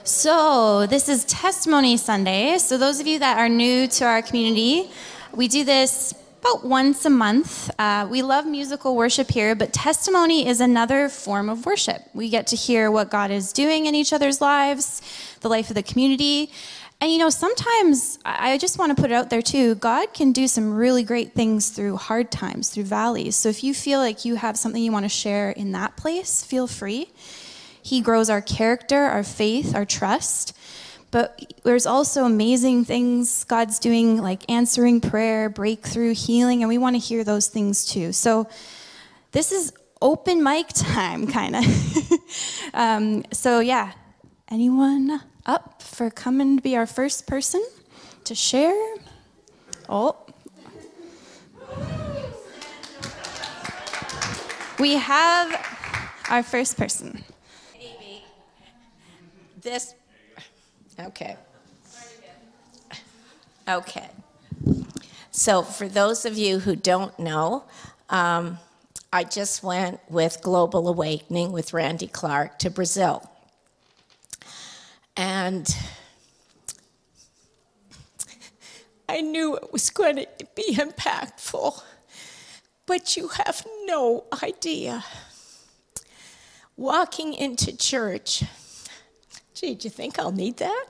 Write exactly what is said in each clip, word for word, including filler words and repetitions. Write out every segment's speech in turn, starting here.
So this is Testimony Sunday. So those of you that are new to our community, we do this about once a month. Uh, we love musical worship here, but testimony is another form of worship. We get to hear what God is doing in each other's lives, the life of the community. And you know, sometimes I just want to put it out there too, God can do some really great things through hard times, through valleys. So if you feel like you have something you want to share in that place, feel free. He grows our character, our faith, our trust. But there's also amazing things God's doing, like answering prayer, breakthrough, healing, and we want to hear those things too. So this is open mic time, kind of. um, so yeah, anyone up for coming to be our first person to share? Oh. We have our first person. This, okay. Okay. So for those of you who don't know, um, I just went with Global Awakening with Randy Clark to Brazil. And I knew it was going to be impactful, but you have no idea. Walking into church, gee, do you think I'll need that?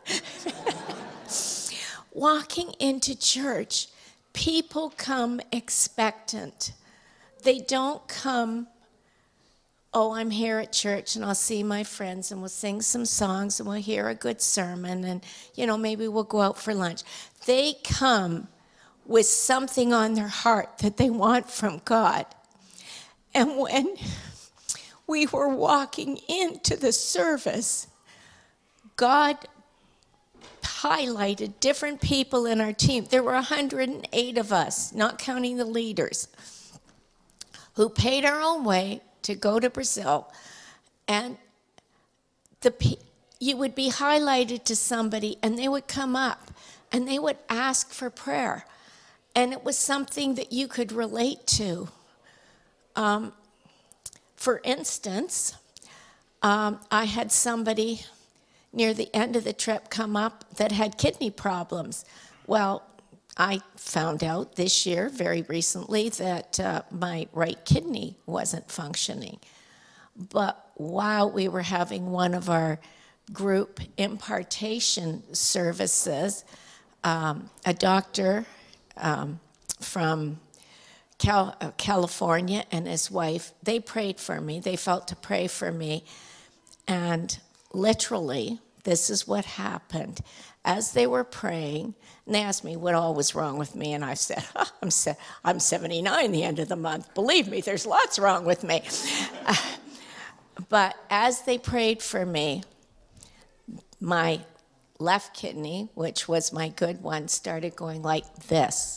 Walking into church, people come expectant. They don't come, oh, I'm here at church and I'll see my friends and we'll sing some songs and we'll hear a good sermon and, you know, maybe we'll go out for lunch. They come with something on their heart that they want from God. And when we were walking into the service, God highlighted different people in our team. There were one hundred eight of us, not counting the leaders, who paid our own way to go to Brazil. And the you would be highlighted to somebody, and they would come up, and they would ask for prayer. And it was something that you could relate to. Um, for instance, um, I had somebody near the end of the trip come up that had kidney problems. Well, I found out this year, very recently, that uh, my right kidney wasn't functioning. But while we were having one of our group impartation services, um, a doctor um, from Cal- uh, California and his wife, they prayed for me. They felt to pray for me. And literally, this is what happened. As they were praying, and they asked me what all was wrong with me, and I said, oh, I'm, se- I'm seventy-nine the end of the month. Believe me, there's lots wrong with me. Uh, but as they prayed for me, my left kidney, which was my good one, started going like this.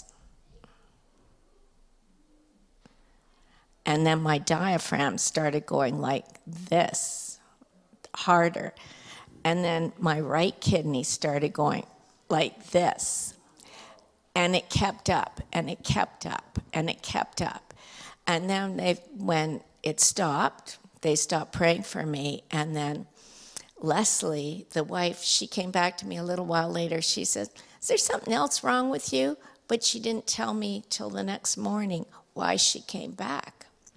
And then my diaphragm started going like this, harder. And then my right kidney started going like this. And it kept up, and it kept up, and it kept up. And then they, when it stopped, they stopped praying for me. And then Leslie, the wife, she came back to me a little while later. She said, is there something else wrong with you? But she didn't tell me till the next morning why she came back.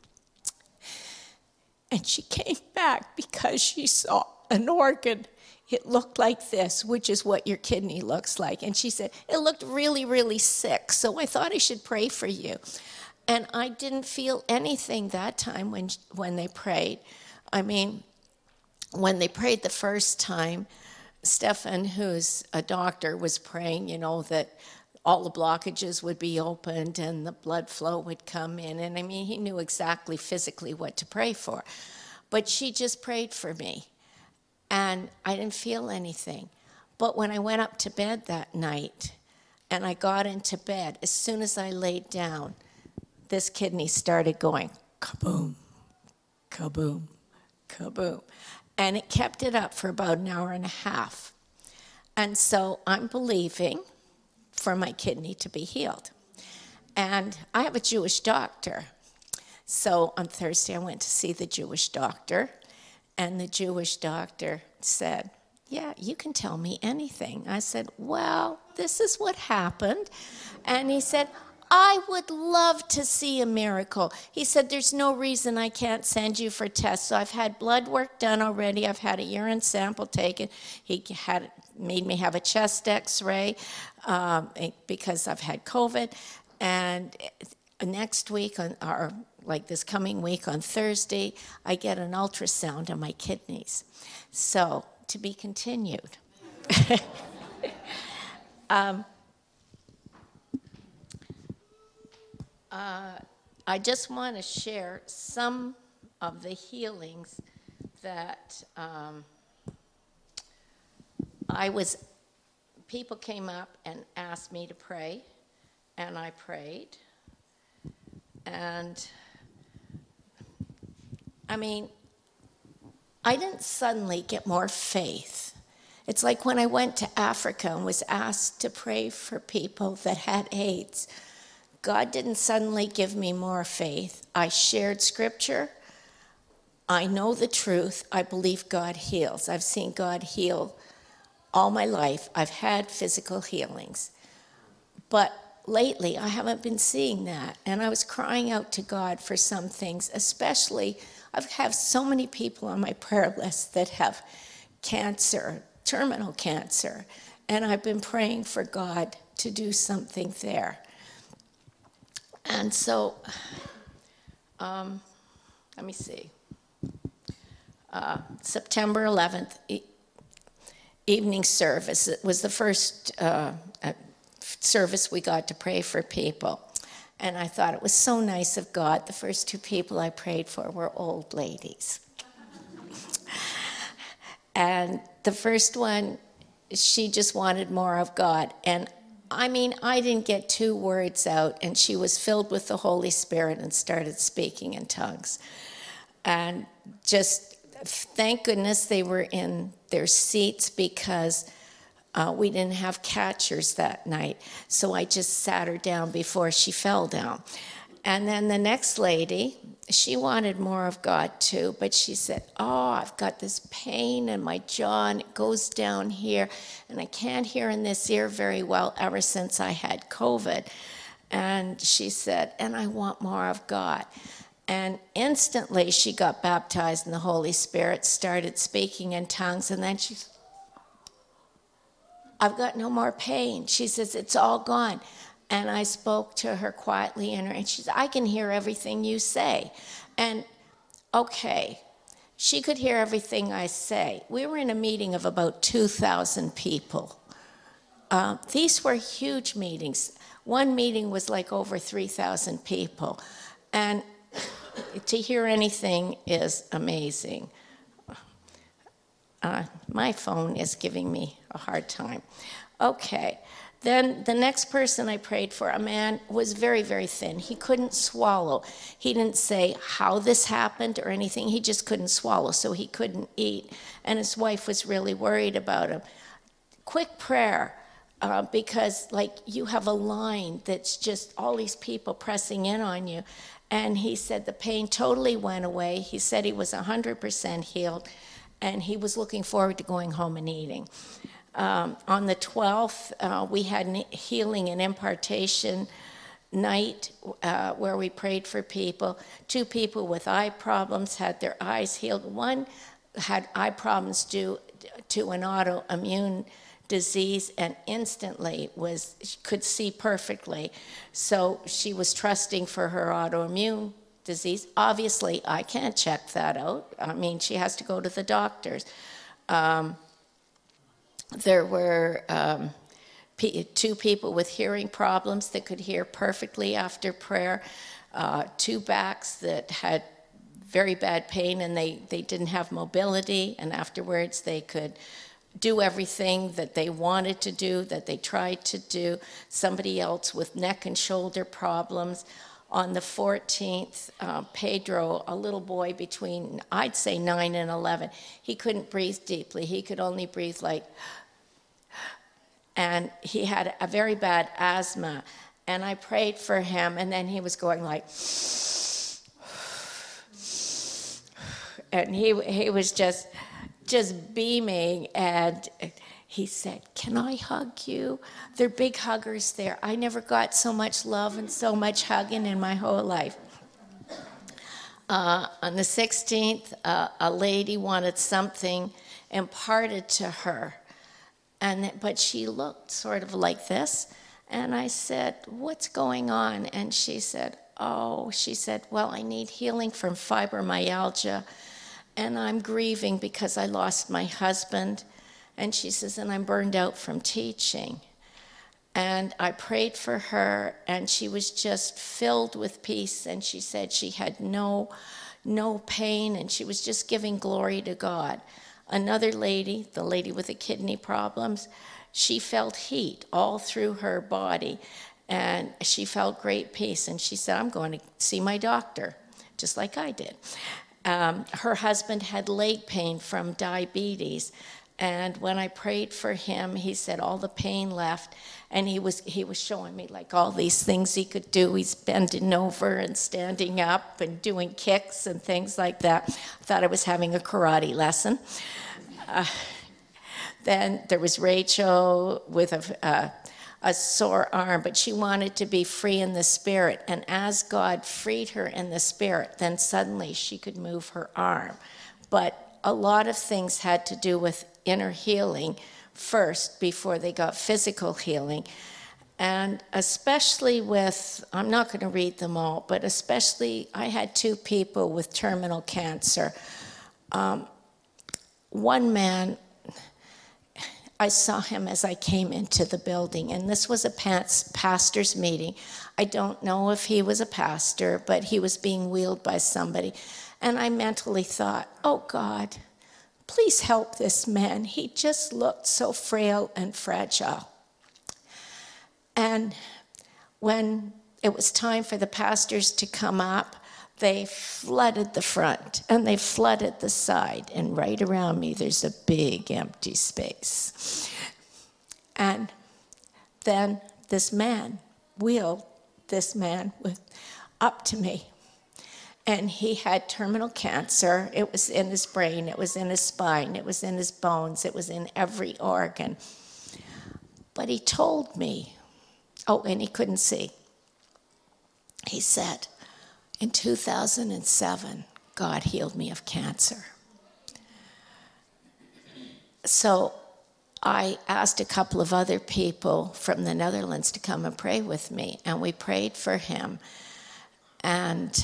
And she came back because she saw an organ. It looked like this, which is what your kidney looks like. And she said, it looked really, really sick, so I thought I should pray for you. And I didn't feel anything that time when, when they prayed. I mean, when they prayed the first time, Stefan, who's a doctor, was praying, you know, that all the blockages would be opened and the blood flow would come in. And I mean, he knew exactly physically what to pray for. But she just prayed for me. And I didn't feel anything. But when I went up to bed that night and I got into bed, as soon as I laid down, this kidney started going kaboom, kaboom, kaboom. And it kept it up for about an hour and a half. And so I'm believing for my kidney to be healed. And I have a Jewish doctor. So on Thursday I went to see the Jewish doctor, and the Jewish doctor said, yeah, you can tell me anything. I said, well, this is what happened. And he said, I would love to see a miracle. He said, there's no reason I can't send you for tests. So I've had blood work done already. I've had a urine sample taken. He had made me have a chest x-ray um, because I've had COVID. And next week, on, or like this coming week on Thursday, I get an ultrasound on my kidneys. So, to be continued. um, uh, I just want to share some of the healings that um, I was, people came up and asked me to pray, and I prayed. And, I mean, I didn't suddenly get more faith. It's like when I went to Africa and was asked to pray for people that had AIDS. God didn't suddenly give me more faith. I shared scripture. I know the truth. I believe God heals. I've seen God heal all my life. I've had physical healings. But lately, I haven't been seeing that. And I was crying out to God for some things, especially I have so many people on my prayer list that have cancer, terminal cancer, and I've been praying for God to do something there. And so, um, let me see, uh, September eleventh, e- evening service, it was the first uh, service we got to pray for people. And I thought it was so nice of God. The first two people I prayed for were old ladies. And the first one, she just wanted more of God. And I mean, I didn't get two words out, and she was filled with the Holy Spirit and started speaking in tongues. And just thank goodness they were in their seats, because Uh, we didn't have catchers that night, so I just sat her down before she fell down. And then the next lady, she wanted more of God too, but she said, oh, I've got this pain in my jaw, and it goes down here, and I can't hear in this ear very well ever since I had COVID. And she said, and I want more of God. And instantly she got baptized in the Holy Spirit, started speaking in tongues, and then she said, I've got no more pain. She says, it's all gone. And I spoke to her quietly in her, and she said, I can hear everything you say. And okay, she could hear everything I say. We were in a meeting of about two thousand people. Uh, these were huge meetings. One meeting was like over three thousand people. And to hear anything is amazing. Uh, my phone is giving me a hard time. Okay, then the next person I prayed for, a man, was very, very thin. He couldn't swallow. He didn't say how this happened or anything. He just couldn't swallow, so he couldn't eat. And his wife was really worried about him. Quick prayer, uh, because like you have a line that's just all these people pressing in on you. And he said the pain totally went away. He said he was one hundred percent healed, and he was looking forward to going home and eating. Um, on the twelfth, uh, we had an healing and impartation night uh, where we prayed for people. Two people with eye problems had their eyes healed. One had eye problems due to an autoimmune disease and instantly was could see perfectly. So she was trusting for her autoimmune disease. Obviously, I can't check that out. I mean, she has to go to the doctors. Um, there were um, p- two people with hearing problems that could hear perfectly after prayer, uh, two backs that had very bad pain and they, they didn't have mobility, and afterwards they could do everything that they wanted to do, that they tried to do. Somebody else with neck and shoulder problems. On the fourteenth, uh, Pedro, a little boy between, I'd say nine and eleven, he couldn't breathe deeply. He could only breathe like, and he had a very bad asthma. And I prayed for him, and then he was going like, and he he was just, just beaming, and he said, "Can I hug you?" They're big huggers there. I never got so much love and so much hugging in my whole life. Uh, on the sixteenth, uh, a lady wanted something imparted to her, and but she looked sort of like this, and I said, "What's going on?" And she said, "Oh," she said, "well, I need healing from fibromyalgia, and I'm grieving because I lost my husband." And she says, "and I'm burned out from teaching." And I prayed for her, and she was just filled with peace, and she said she had no, no pain, and she was just giving glory to God. Another lady, the lady with the kidney problems, she felt heat all through her body, and she felt great peace, and she said, "I'm going to see my doctor," just like I did. Um, her husband had leg pain from diabetes, and when I prayed for him, he said all the pain left, and he was he was showing me like all these things he could do. He's bending over and standing up and doing kicks and things like that. I thought I was having a karate lesson. Uh, then there was Rachel with a, uh, a sore arm, but she wanted to be free in the spirit. And as God freed her in the spirit, then suddenly she could move her arm. But a lot of things had to do with inner healing first before they got physical healing. And especially with, I'm not going to read them all, but especially I had two people with terminal cancer. Um, one man, I saw him as I came into the building, and this was a pastor's meeting. I don't know if he was a pastor, but he was being wheeled by somebody. And I mentally thought, "Oh God, please help this man. He just looked so frail and fragile." And when it was time for the pastors to come up, they flooded the front and they flooded the side. And right around me, there's a big empty space. And then this man wheeled this man with, up to me. And he had terminal cancer. It was in his brain, it was in his spine, it was in his bones, it was in every organ. But he told me, oh, and he couldn't see. He said, "In two thousand seven, God healed me of cancer." So I asked a couple of other people from the Netherlands to come and pray with me, and we prayed for him. And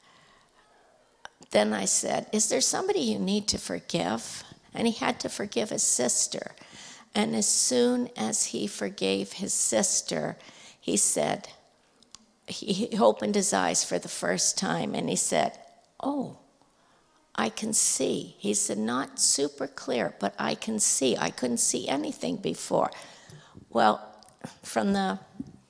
then I said, "Is there somebody you need to forgive?" And he had to forgive his sister. And as soon as he forgave his sister, he said, he opened his eyes for the first time, and he said, "Oh, I can see." He said, "Not super clear, but I can see. I couldn't see anything before." Well, from the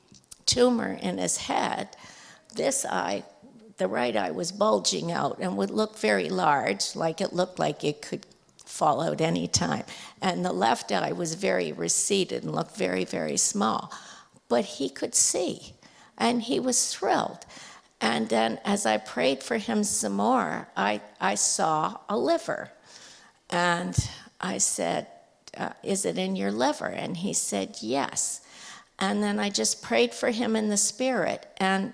tumor in his head, this eye, the right eye, was bulging out and would look very large, like it looked like it could fall out any time. And the left eye was very receded and looked very, very small. But he could see, and he was thrilled. And then as I prayed for him some more, I, I saw a liver. And I said, uh, "Is it in your liver?" And he said, "Yes." And then I just prayed for him in the spirit, and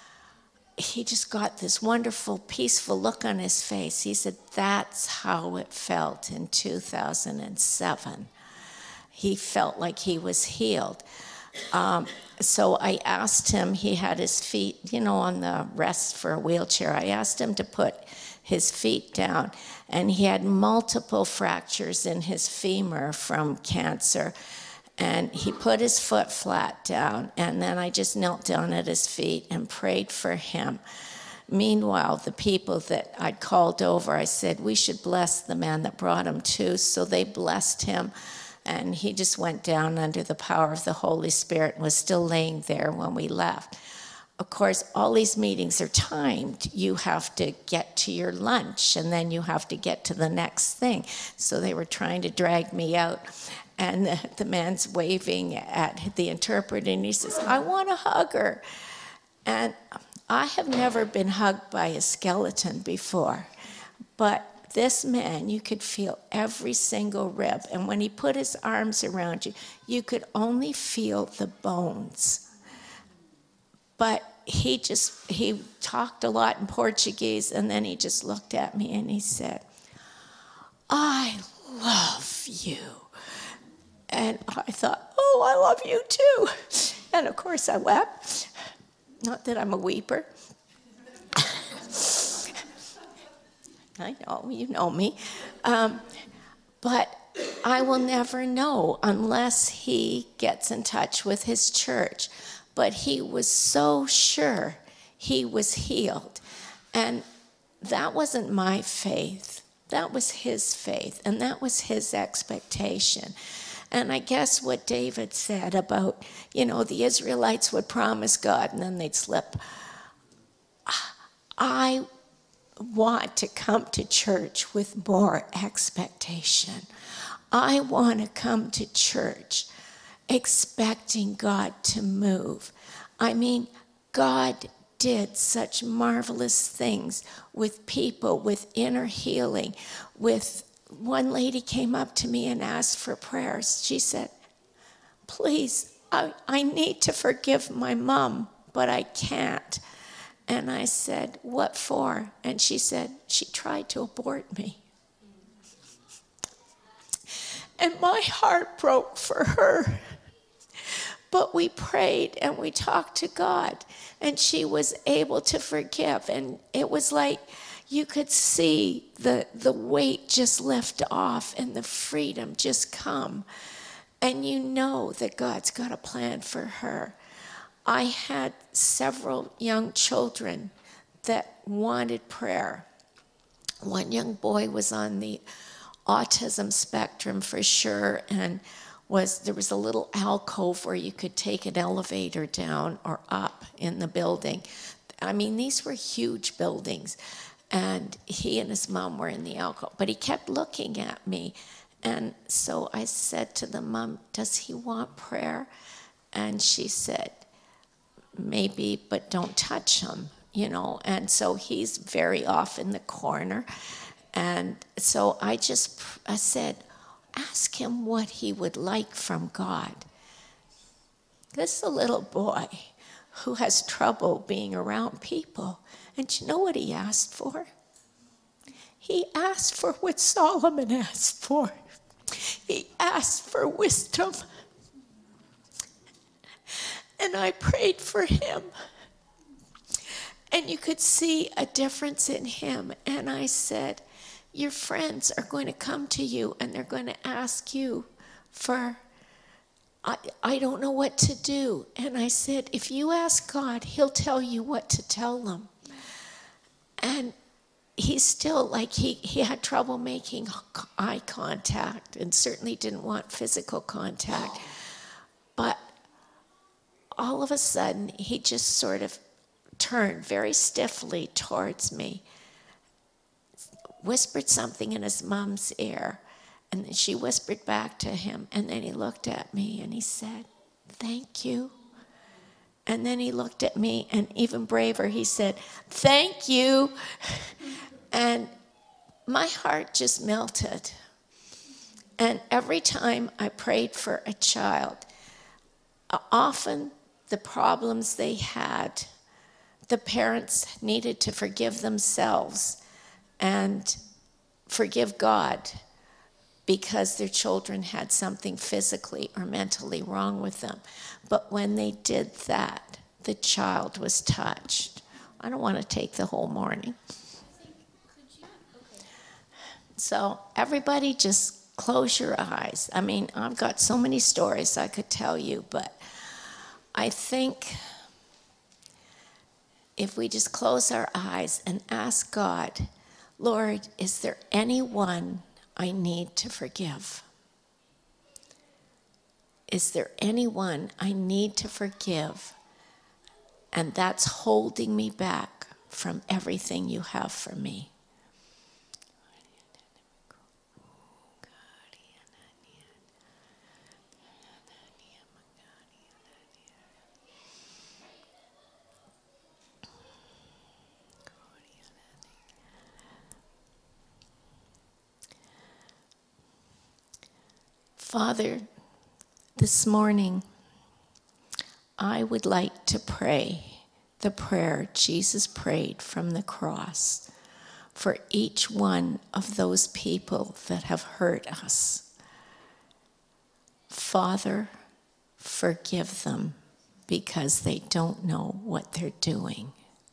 he just got this wonderful, peaceful look on his face. He said, "That's how it felt in two thousand seven. He felt like he was healed. Um, so I asked him, he had his feet, you know, on the rest for a wheelchair. I asked him to put his feet down, and he had multiple fractures in his femur from cancer. And he put his foot flat down, and then I just knelt down at his feet and prayed for him. Meanwhile, the people that I'd called over, I said, "We should bless the man that brought him to." So they blessed him, and he just went down under the power of the Holy Spirit and was still laying there when we left. Of course, all these meetings are timed. You have to get to your lunch, and then you have to get to the next thing. So they were trying to drag me out. And the, the man's waving at the interpreter, and he says, "I want to hug her." And I have never been hugged by a skeleton before, but this man, you could feel every single rib. And when he put his arms around you, you could only feel the bones. But he just, he talked a lot in Portuguese, and then he just looked at me and he said, I love you. And I thought, oh, I love you too. And of course I wept. Not that I'm a weeper. I know, you know me. Um, but I will never know unless he gets in touch with his church. But he was so sure he was healed. And that wasn't my faith. That was his faith, and that was his expectation. And I guess what David said about, you know, the Israelites would promise God and then they'd slip. I want to come to church with more expectation. I want to come to church expecting God to move. I mean, God did such marvelous things with people, with inner healing. With one lady came up to me and asked for prayers. She said, please, I, I need to forgive my mom, but I can't. And I said, what for? And she said, she tried to abort me. And my heart broke for her. But we prayed and we talked to God, and she was able to forgive. And it was like you could see the, the weight just lift off and the freedom just come. And you know that God's got a plan for her. I had several young children that wanted prayer. One young boy was on the autism spectrum for sure, and was there was a little alcove where you could take an elevator down or up in the building. I mean, these were huge buildings, and he and his mom were in the alcove, but he kept looking at me. And so I said to the mom, does he want prayer? And she said, maybe, but don't touch him, you know. And so he's very off in the corner. And so I just I said, ask him what he would like from God. This is a little boy who has trouble being around people. And you know what he asked for? He asked for what Solomon asked for. He asked for wisdom. And I prayed for him. And you could see a difference in him. And I said, your friends are going to come to you and they're going to ask you for, I, I don't know what to do. And I said, if you ask God, he'll tell you what to tell them. And he's still like, he, he had trouble making eye contact and certainly didn't want physical contact. But all of a sudden, he just sort of turned very stiffly towards me, whispered something in his mom's ear, and then she whispered back to him, and then he looked at me and he said, thank you. And then he looked at me, and even braver, he said, thank you. And my heart just melted. And every time I prayed for a child, often the problems they had, the parents needed to forgive themselves and forgive God because their children had something physically or mentally wrong with them. But when they did that, the child was touched. I don't want to take the whole morning. So everybody just close your eyes. I mean, I've got so many stories I could tell you, but I think if we just close our eyes and ask God, Lord, is there anyone I need to forgive? Is there anyone I need to forgive? And that's holding me back from everything you have for me. Father, this morning, I would like to pray the prayer Jesus prayed from the cross for each one of those people that have hurt us. Father, forgive them because they don't know what they're doing.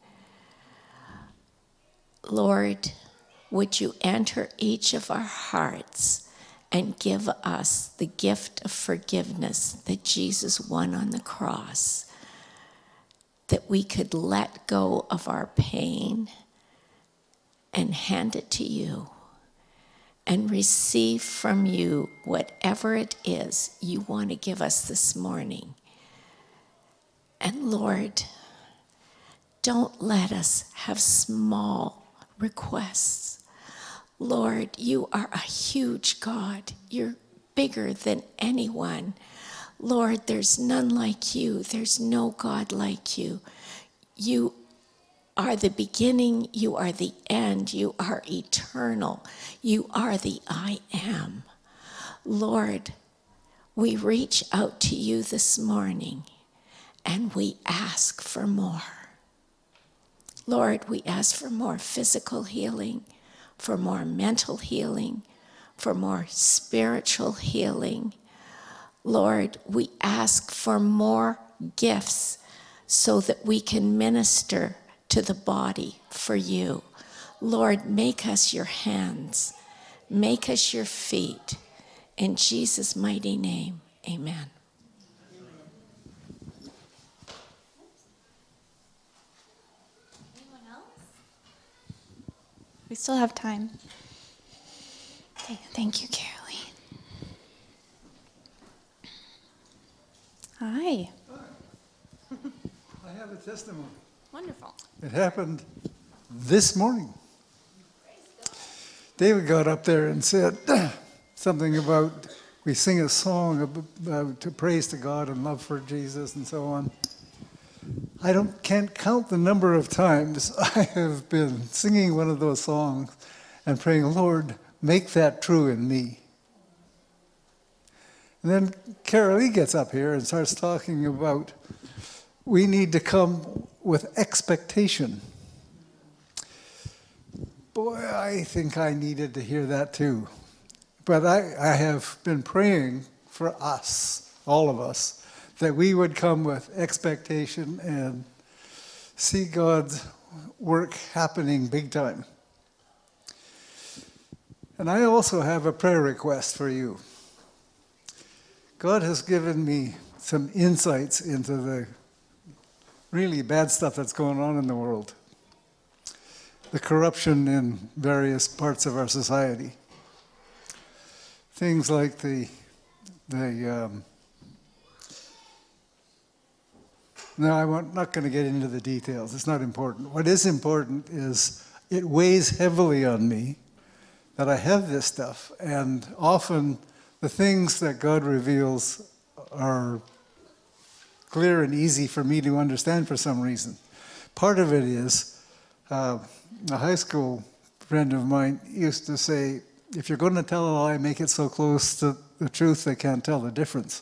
Lord, would you enter each of our hearts and give us the gift of forgiveness that Jesus won on the cross, that we could let go of our pain and hand it to you and receive from you whatever it is you want to give us this morning. And Lord, don't let us have small requests. Lord, you are a huge God. You're bigger than anyone. Lord, there's none like you. There's no God like you. You are the beginning. You are the end. You are eternal. You are the I am. Lord, we reach out to you this morning and we ask for more. Lord, we ask for more physical healing, for more mental healing, for more spiritual healing. Lord, we ask for more gifts so that we can minister to the body for you. Lord, make us your hands. Make us your feet. In Jesus' mighty name, amen. Anyone else? We still have time. Thank, thank you, Caroline. Hi. I have a testimony. Wonderful. It happened this morning. David got up there and said something about, we sing a song about to praise to God and love for Jesus and so on. I don't can't count the number of times I have been singing one of those songs and praying, Lord, make that true in me. And then Carol Lee gets up here and starts talking about we need to come with expectation. Boy, I think I needed to hear that too. But I, I have been praying for us, all of us, that we would come with expectation and see God's work happening big time. And I also have a prayer request for you. God has given me some insights into the really bad stuff that's going on in the world. The corruption in various parts of our society. Things like the, the um, no, I'm not going to get into the details. It's not important. What is important is it weighs heavily on me that I have this stuff, and often the things that God reveals are clear and easy for me to understand for some reason. Part of it is, uh, a high school friend of mine used to say, if you're going to tell a lie, make it so close to the truth they can't tell the difference.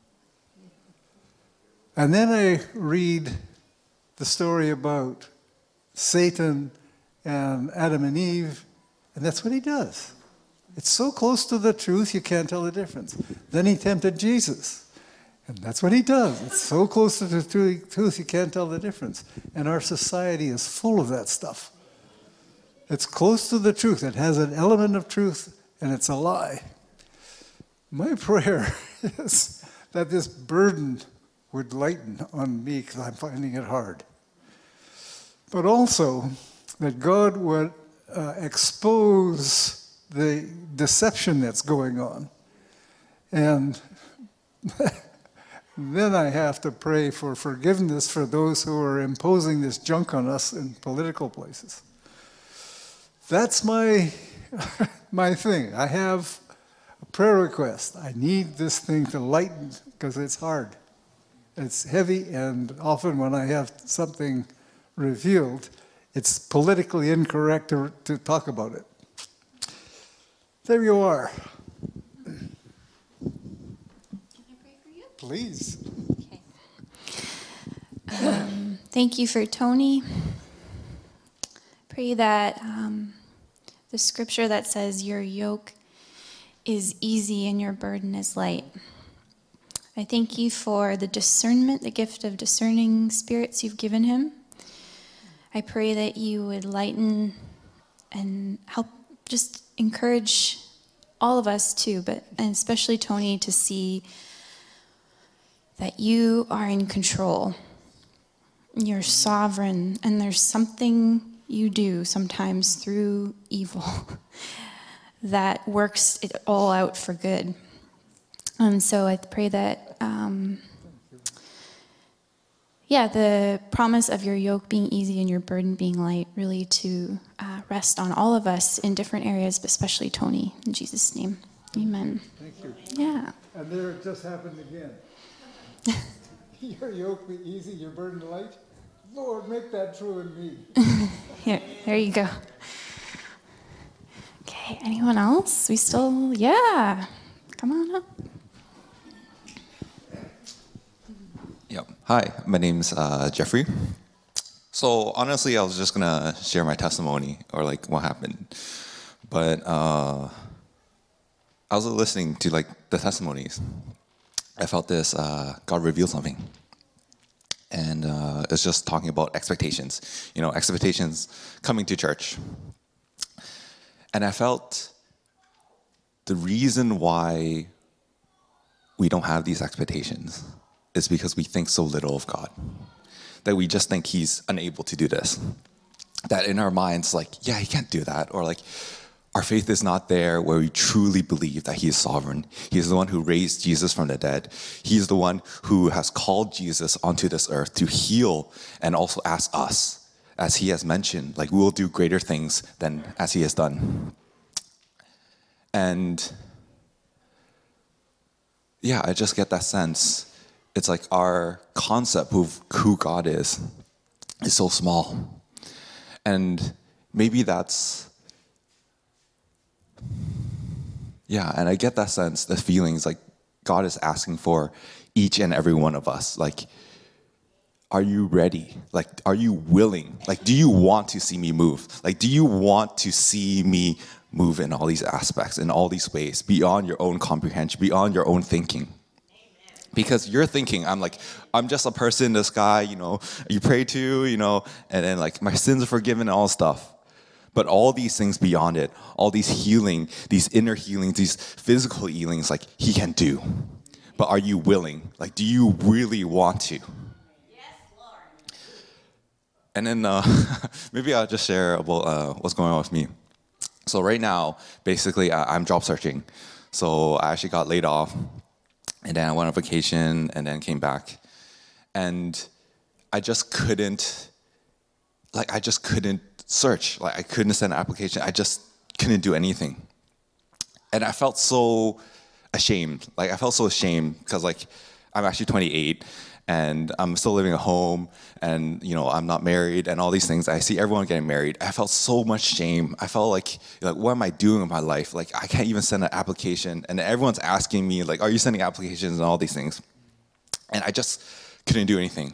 And then I read the story about Satan and Adam and Eve, and that's what he does. It's so close to the truth, you can't tell the difference. Then he tempted Jesus. And that's what he does. It's so close to the truth, you can't tell the difference. And our society is full of that stuff. It's close to the truth. It has an element of truth, and it's a lie. My prayer is that this burden would lighten on me, because I'm finding it hard. But also that God would uh, expose the deception that's going on. And then I have to pray for forgiveness for those who are imposing this junk on us in political places. That's my, my thing. I have a prayer request. I need this thing to lighten because it's hard. It's heavy, and often when I have something revealed, it's politically incorrect to, to talk about it. There you are. Please. Okay. Um, thank you for Tony. Pray that um, the scripture that says your yoke is easy and your burden is light. I thank you for the discernment, the gift of discerning spirits you've given him. I pray that you would lighten and help just encourage all of us too, but and especially Tony, to see that you are in control. You're sovereign, and there's something you do sometimes through evil that works it all out for good. And so I pray that, um, yeah, the promise of your yoke being easy and your burden being light, really to uh, rest on all of us in different areas, but especially Tony. In Jesus' name, amen. Thank you. Yeah. And there it just happened again. Your yoke be easy, your burden light. Lord, make that true in me. Here, there you go. Okay, anyone else? We still, yeah. Come on up. Yep. Hi, my name's uh, Jeffrey. So honestly, I was just gonna share my testimony or like what happened, but uh, I was listening to like the testimonies. I felt this uh, God revealed something, and uh, it's just talking about expectations. You know, expectations coming to church, and I felt the reason why we don't have these expectations is because we think so little of God, that we just think he's unable to do this. That in our minds, like, yeah, he can't do that. Or like, our faith is not there where we truly believe that he is sovereign. He is the one who raised Jesus from the dead. He is the one who has called Jesus onto this earth to heal and also ask us, as he has mentioned, like we will do greater things than as he has done. And yeah, I just get that sense. It's like our concept of who God is is so small. And maybe that's, yeah, and I get that sense, the feelings like God is asking for each and every one of us. Like, are you ready? Like, are you willing? Like, do you want to see me move? Like, do you want to see me move in all these aspects, in all these ways, beyond your own comprehension, beyond your own thinking? Because you're thinking, I'm like, I'm just a person, this guy, you know, you pray to, you know, and then like my sins are forgiven and all stuff. But all these things beyond it, all these healing, these inner healings, these physical healings, like he can do. But are you willing? Like, do you really want to? Yes, Lord. And then uh, maybe I'll just share about uh, what's going on with me. So right now, basically, I- I'm job searching. So I actually got laid off. And then I went on vacation and then came back. And I just couldn't, like, I just couldn't search. Like, I couldn't send an application. I just couldn't do anything. And I felt so ashamed. Like, I felt so ashamed because, like, I'm actually twenty-eight and I'm still living at home and, you know, I'm not married and all these things. I see everyone getting married. I felt so much shame. I felt like, like, what am I doing with my life? Like, I can't even send an application. And everyone's asking me, like, are you sending applications and all these things? And I just couldn't do anything.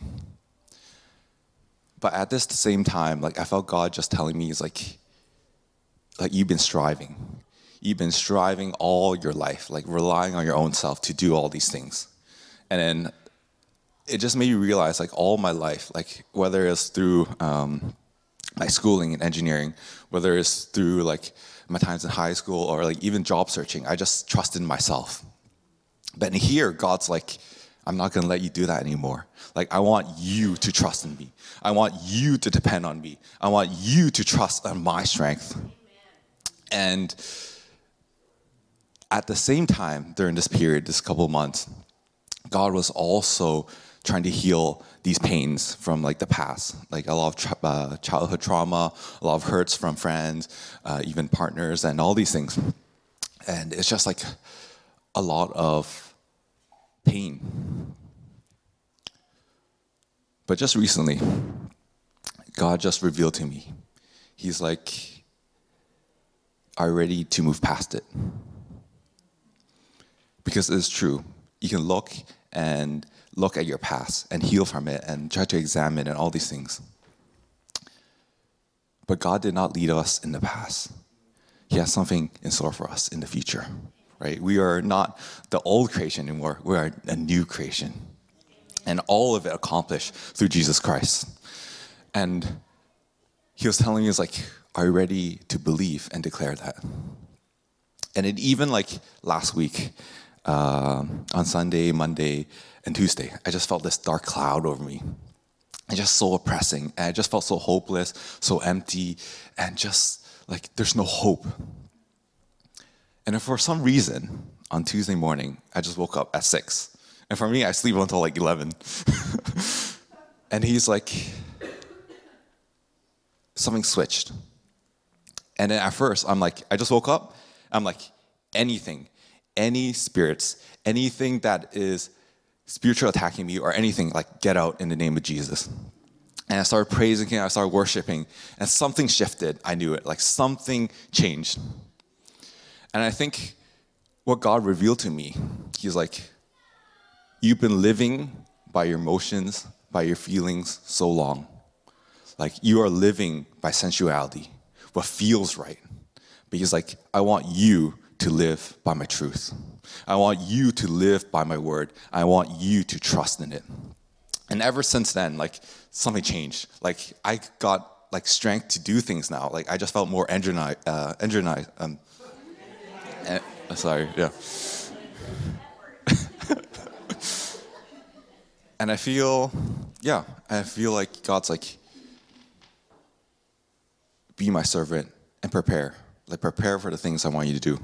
But at this same time, like, I felt God just telling me, he's like, like, you've been striving. You've been striving all your life, like relying on your own self to do all these things. And then it just made me realize, like, all my life, like, whether it's through um, my schooling in engineering, whether it's through, like, my times in high school or, like, even job searching, I just trusted myself. But in here, God's like, I'm not going to let you do that anymore. Like, I want you to trust in me. I want you to depend on me. I want you to trust on my strength. Amen. And at the same time, during this period, this couple of months, God was also trying to heal these pains from like the past, like a lot of tra- uh, childhood trauma, a lot of hurts from friends, uh, even partners, and all these things. And it's just like a lot of pain. But just recently, God just revealed to me, he's like, are you ready to move past it? Because it's true. You can look and look at your past and heal from it and try to examine and all these things. But God did not lead us in the past. He has something in store for us in the future, right? We are not the old creation anymore. We are a new creation. And all of it accomplished through Jesus Christ. And he was telling us, like, are you ready to believe and declare that? And it even, like, last week, uh, on Sunday, Monday, and Tuesday, I just felt this dark cloud over me. It's just so oppressing. And I just felt so hopeless, so empty, and just like there's no hope. And for some reason, on Tuesday morning, I just woke up at six. And for me, I sleep until like eleven. And he's like, something switched. And then at first, I'm like, I just woke up. I'm like, anything, any spirits, anything that is spiritual attacking me or anything, like get out in the name of Jesus. And I started praising him, I started worshiping, and something shifted. I knew it, like something changed. And I think what God revealed to me, he's like, you've been living by your emotions, by your feelings so long. Like you are living by sensuality, what feels right. But he's like, I want you to live by my truth. I want you to live by my word. I want you to trust in it. And ever since then, like something changed. Like I got like strength to do things now. Like I just felt more energized. Uh, energized. Um, eh, sorry, yeah. And I feel, yeah, I feel like God's like, be my servant and prepare. Like prepare for the things I want you to do.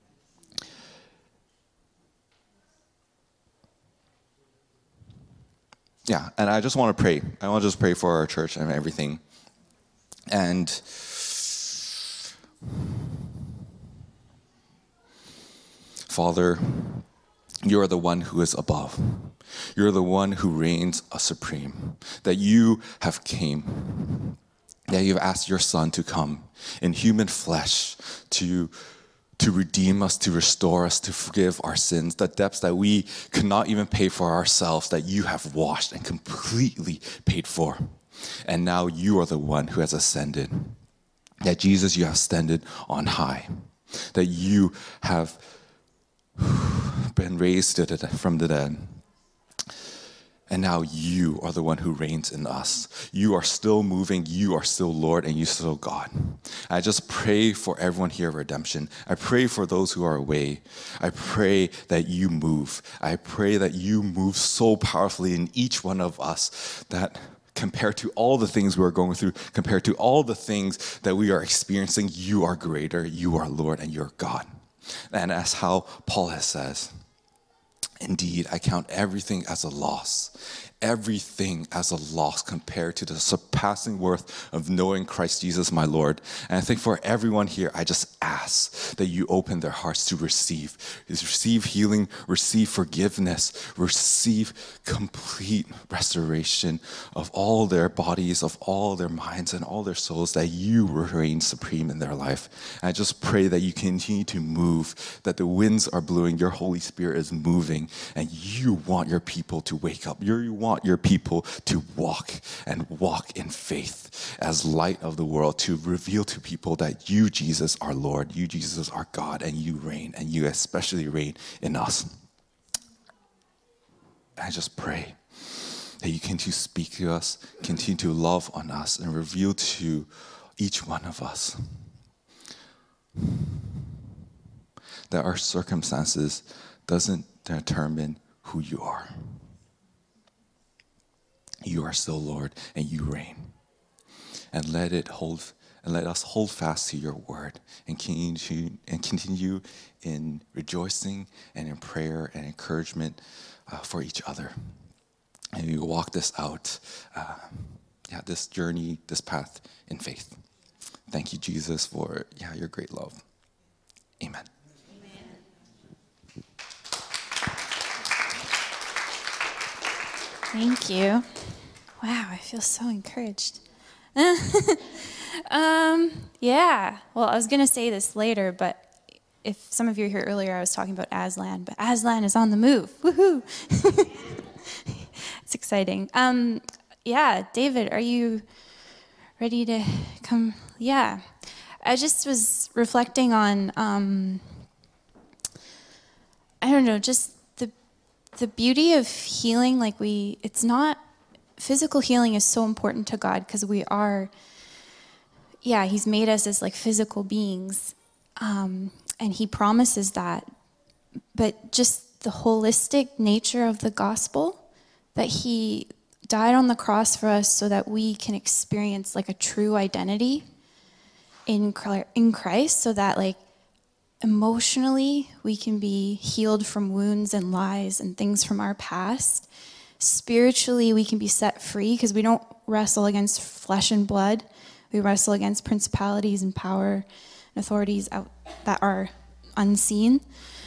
Yeah, and I just want to pray. I want to just pray for our church and everything. And Father, you are the one who is above. You're the one who reigns supreme. That you have came. That you've asked your Son to come in human flesh to to redeem us, to restore us, to forgive our sins, the debts that we could not even pay for ourselves, that you have washed and completely paid for. And now you are the one who has ascended. That Jesus, you have ascended on high. That you have been raised from the dead. And now you are the one who reigns in us. You are still moving. You are still Lord, and you are still God. I just pray for everyone here of Redemption. I pray for those who are away. I pray that you move. I pray that you move so powerfully in each one of us that compared to all the things we're going through, compared to all the things that we are experiencing, you are greater, you are Lord, and you're God. And as how Paul has says, indeed, I count everything as a loss. Everything as a loss compared to the surpassing worth of knowing Christ Jesus, my Lord. And I think for everyone here, I just ask that you open their hearts to receive. Receive healing, receive forgiveness, receive complete restoration of all their bodies, of all their minds, and all their souls, that you reign supreme in their life. And I just pray that you continue to move, that the winds are blowing, your Holy Spirit is moving, and you want your people to wake up. You want your people to walk and walk in faith as light of the world, to reveal to people that you, Jesus, are Lord, you, Jesus, are God, and you reign, and you especially reign in us. I just pray that you continue to speak to us, continue to love on us, and reveal to each one of us that our circumstances doesn't determine who you are. You are still Lord, and you reign. And let it hold, and let us hold fast to your word, and continue, and continue in rejoicing and in prayer and encouragement uh, for each other. And we walk this out, uh, yeah, this journey, this path in faith. Thank you, Jesus, for yeah your great love. Amen. Thank you. Wow, I feel so encouraged. um, yeah, well, I was going to say this later, but if some of you were here earlier, I was talking about Aslan, but Aslan is on the move. Woohoo! It's exciting. Um, yeah, David, are you ready to come? Yeah. I just was reflecting on, um, I don't know, just the the beauty of healing. Like we, it's not, physical healing is so important to God because we are, yeah, he's made us as like physical beings. Um, and he promises that. But just the holistic nature of the gospel, that he died on the cross for us so that we can experience like a true identity in in Christ, so that like emotionally we can be healed from wounds and lies and things from our past. Spiritually we can be set free because we don't wrestle against flesh and blood. We wrestle against principalities and power and authorities out that are unseen.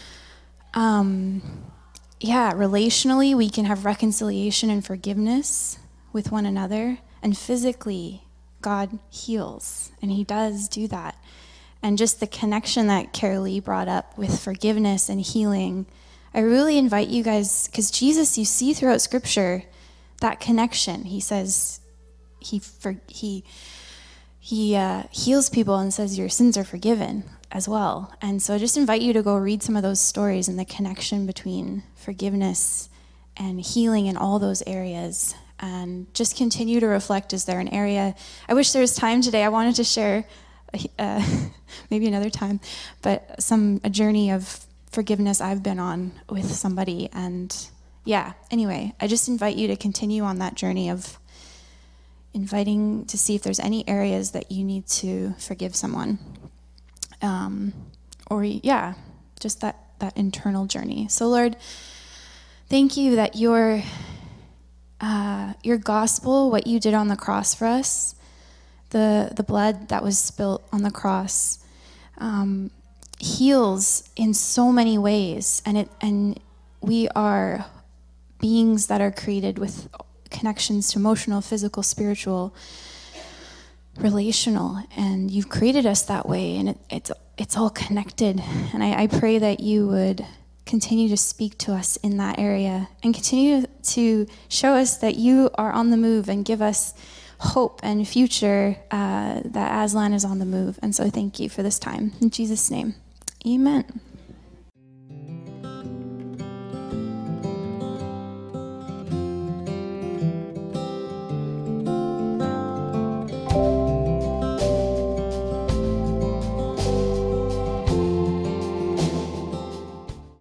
Um, yeah, relationally we can have reconciliation and forgiveness with one another, and physically God heals, and he does do that. And just the connection that Carolee brought up with forgiveness and healing, I really invite you guys, because Jesus, you see throughout Scripture, that connection. He says, he for, he he uh, heals people and says your sins are forgiven as well. And so I just invite you to go read some of those stories and the connection between forgiveness and healing in all those areas. And just continue to reflect, is there an area? I wish there was time today. I wanted to share, uh, maybe another time, but some a journey of forgiveness I've been on with somebody. And yeah, anyway, I just invite you to continue on that journey of inviting to see if there's any areas that you need to forgive someone. Um, or yeah, just that, that internal journey. So Lord, thank you that your Uh, your gospel, what you did on the cross for us, the the blood that was spilt on the cross, um, heals in so many ways, and it and we are beings that are created with connections to emotional, physical, spiritual, relational, and you've created us that way, and it, it's it's all connected. And I, I pray that you would continue to speak to us in that area and continue to show us that you are on the move and give us hope and future, uh, that Aslan is on the move. And so thank you for this time. In Jesus' name, amen.